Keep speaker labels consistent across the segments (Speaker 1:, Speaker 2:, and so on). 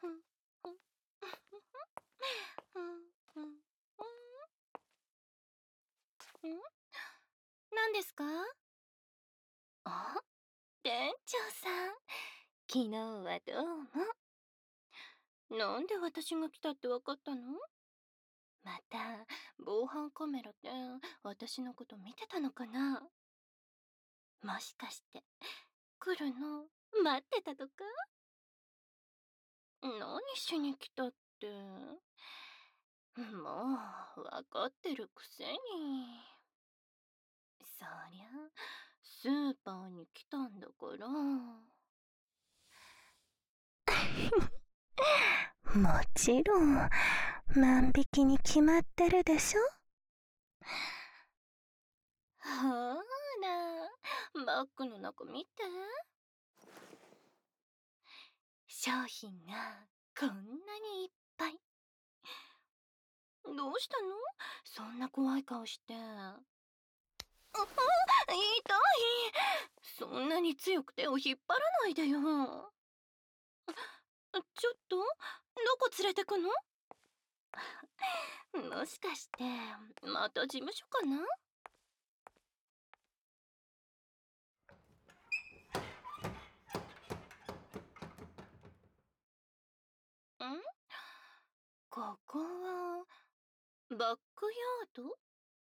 Speaker 1: 何ですか？あ、店長さん。昨日はどうも。なんで私が来たってわかったの？また、防犯カメラで私のこと見てたのかな？もしかして、来るの待ってたとか？何しに来たって。もう、わかってるくせに。そりゃ、スーパーに来たんだから。もちろん、万引きに決まってるでしょ。ほーら、バッグの中見て。商品がこんなにいっぱい。どうしたの？そんな怖い顔して。痛い。そんなに強く手を引っ張らないでよ。ちょっと、どこ連れてくの？もしかして、また事務所かな？ここは、バックヤード？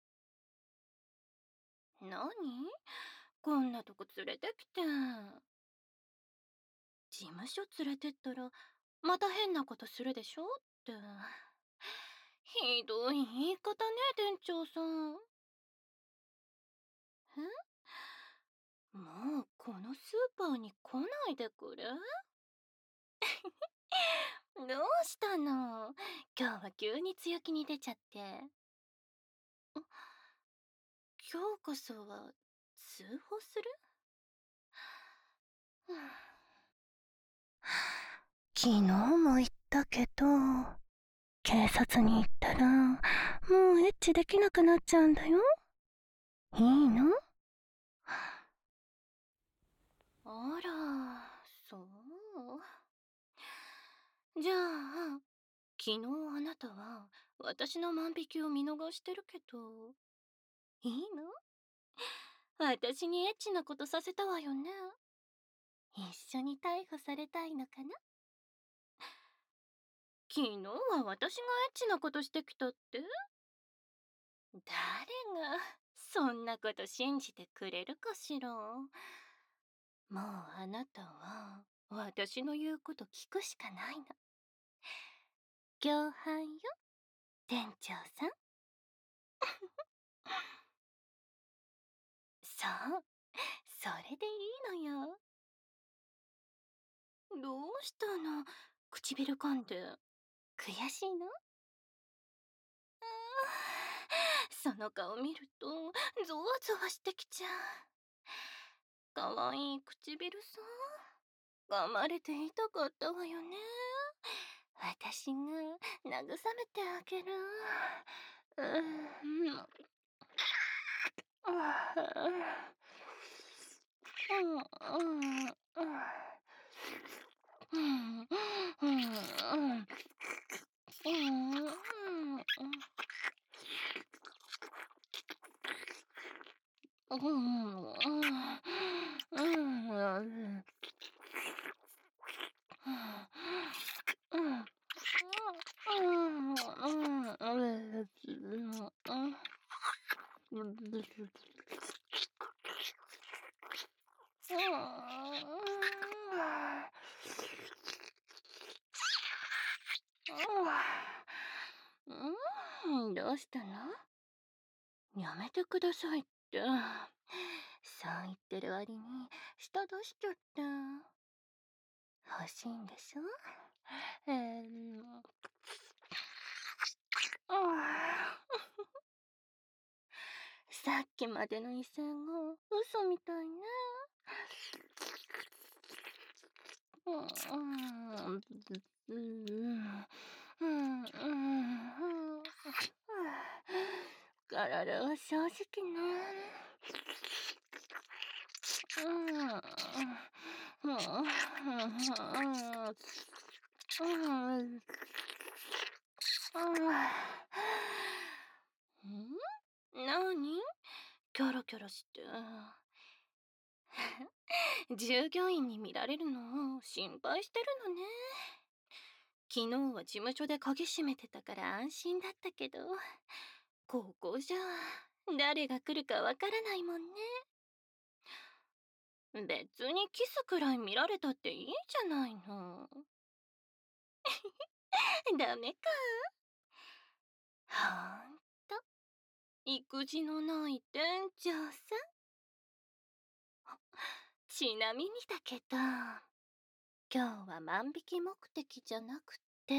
Speaker 1: 何？こんなとこ連れてきて。事務所連れてったら、また変なことするでしょって。ひどい言い方ね、店長さん。もうこのスーパーに来ないでくれ？どうしたの？今日は急に強気に出ちゃって。今日こそは通報する？昨日も言ったけど、警察に行ったらもうエッチできなくなっちゃうんだよ。いいの？あら、そう。じゃあ、昨日あなたは私の万引きを見逃してるけど、いいの？私にエッチなことさせたわよね。一緒に逮捕されたいのかな？昨日は私がエッチなことしてきたって？誰がそんなこと信じてくれるかしら。もうあなたは私の言うこと聞くしかないの。共犯よ、店長さん。そう、それでいいのよ。どうしたの？唇噛んで。悔しいの？その顔見るとゾワゾワしてきちゃう。かわいい唇さ、噛まれて痛かったわよね。私が慰めてあげる。うん。どうしたの？やめてくださいって。そう言ってる割に舌出しちゃった。欲しいんでしょ？さっきまでの威勢が嘘みたいね。体は正直ね。 うん。なにキョロキョロして。従業員に見られるのを心配してるのね。昨日は事務所で鍵閉めてたから安心だったけど、ここじゃ誰が来るかわからないもんね。別にキスくらい見られたっていいじゃないの。ダメか。ほんと、育児のない店長さん。ちなみにだけど、今日は万引き目的じゃなくて、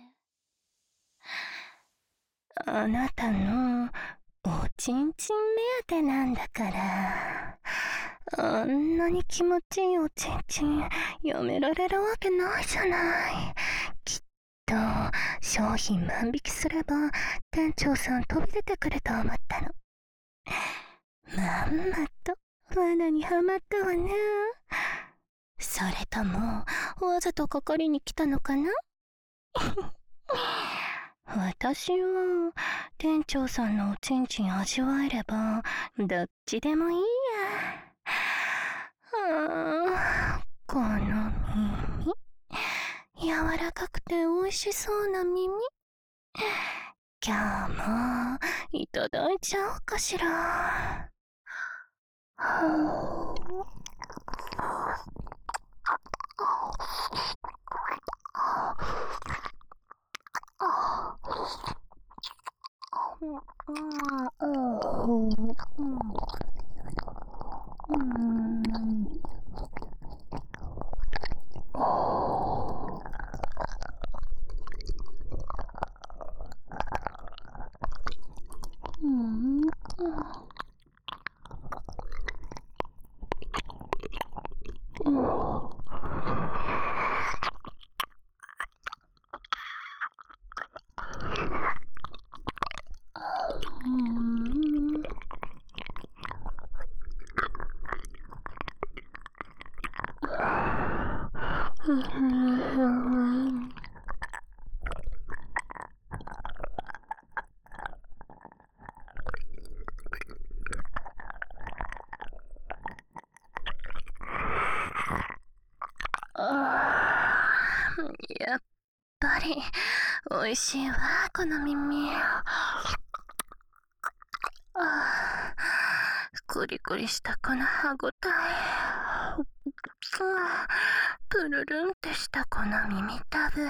Speaker 1: あなたのおちんちん目当てなんだから。あんなに気持ちいいおちんちんやめられるわけないじゃない。きっと商品万引きすれば店長さん飛び出てくると思ったの。まんまと罠にはまったわね。それともわざとかかりに来たのかな。私は店長さんのおちんちん味わえればどっちでもいいや。この耳、柔らかくて美味しそうな耳、今日もいただいちゃおうかしら。やっぱり美味しいわ、この耳。コリコリしたこの歯ごたえ。プルルンってしたこの耳たぶ。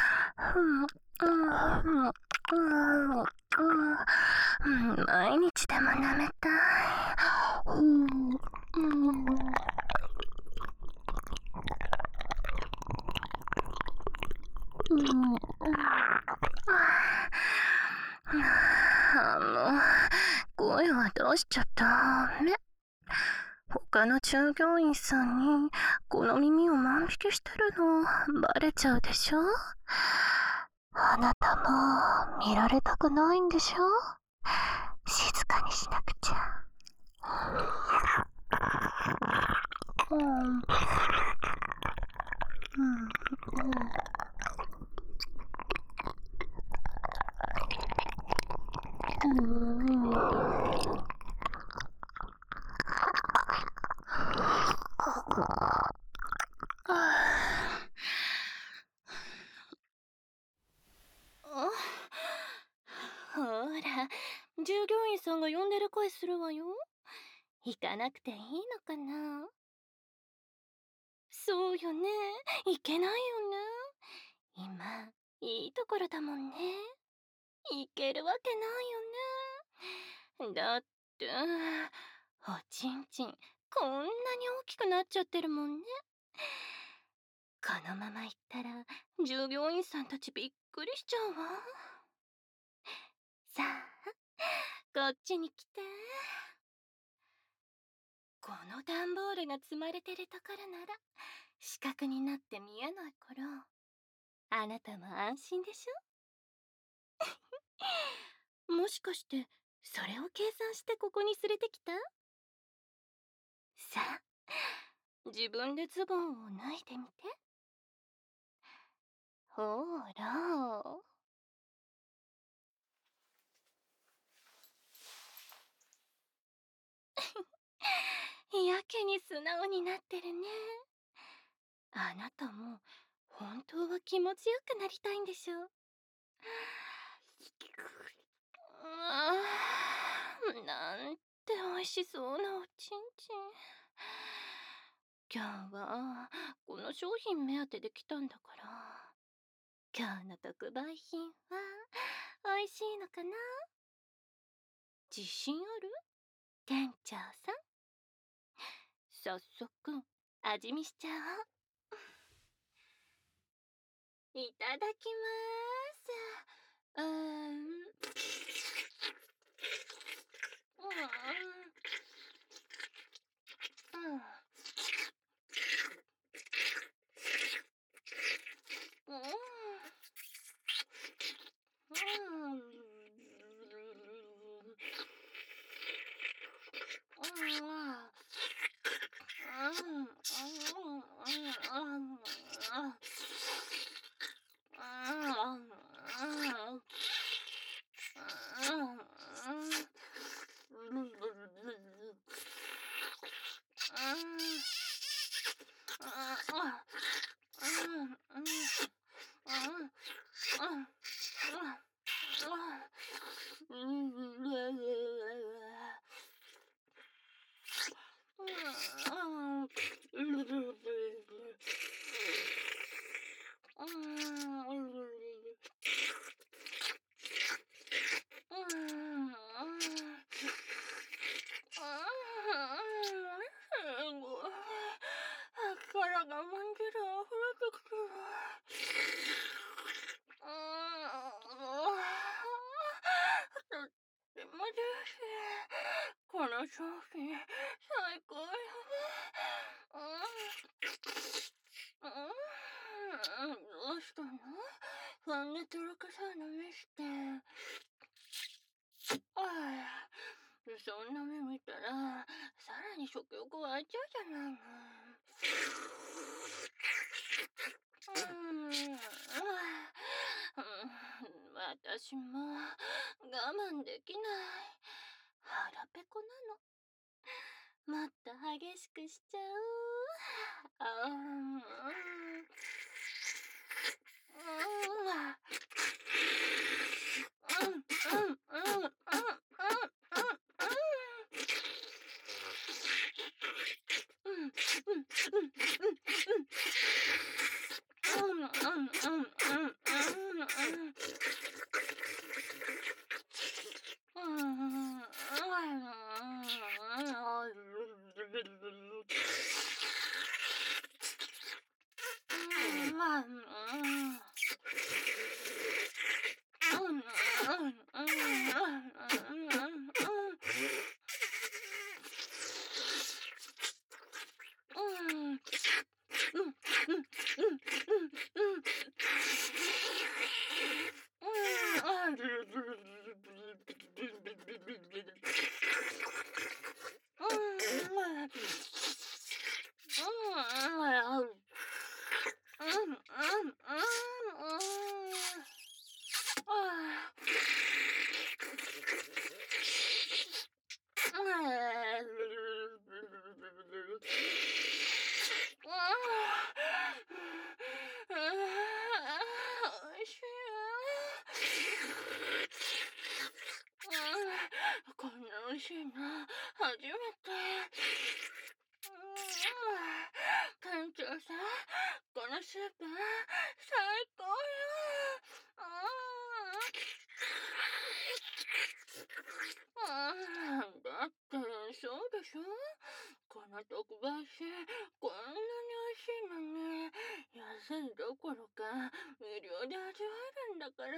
Speaker 1: 毎日でも舐めたい。声は出しちゃダメ。他の従業員さんにこの耳を万引きしてるのバレちゃうでしょ。あなたも見られたくないんでしょ。静かにしなくちゃ。ほら、従業員さんが呼んでる声するわよ。行かなくていいのかな。そうよね、いけないよね。今いいところだもんね。いけるわけないよね。だっておちんちんこんなに大きくなっちゃってるもんね。このまま行ったら従業員さんたちびっくりしちゃうわ。さあこっちに来て。この段ボールが積まれてるところなら死角になって見えないからあなたも安心でしょ。もしかしてそれを計算してここに連れてきた。さあ自分でズボンを脱いでみて。 ほら。やけに素直になってるね。あなたも本当は気持ちよくなりたいんでしょ。なんて美味しそうなおちんちん。今日はこの商品目当てで来たんだから、今日の特売品は美味しいのかな。自信ある？店長さん。早速味見しちゃおう。いただきまーす。腹がまんじゅう溢れてきてる。とってもジューシー。この商品最高よね。どうしたの？ファンネとろけそうな目して。そんな目見たらさらに食欲湧いちゃうじゃないの。私も我慢できない。腹ペコなの。もっと激しくしちゃう。おいしいこんな美味しいの初めて。店長さん、このスープ最高よ。だってそうでしょ。この特売品こんなに美味しいのに安いどころか無料で味わえるんだから。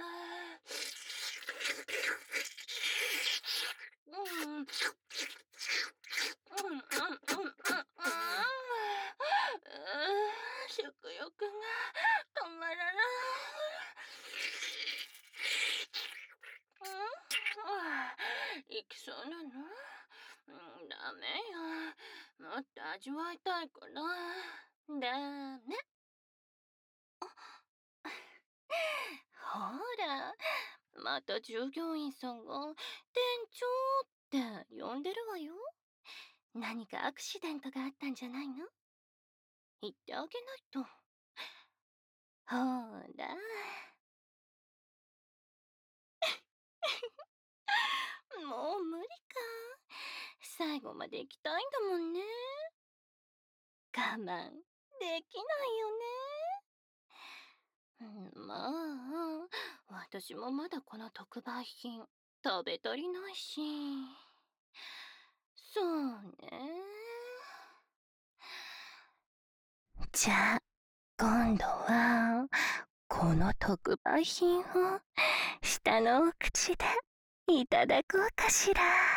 Speaker 1: 食欲が止まらない。行きそうなの？ダメよ。もっと味わいたいから。ダメ。 また従業員さんが店長って呼んでるわよ。何かアクシデントがあったんじゃないの？言ってあげないと。ほら。もう無理か。最後まで行きたいんだもんね。我慢できないよね。まあ、私もまだこの特売品食べ足りないし。そうね。じゃあ、今度は、この特売品を下のお口でいただこうかしら。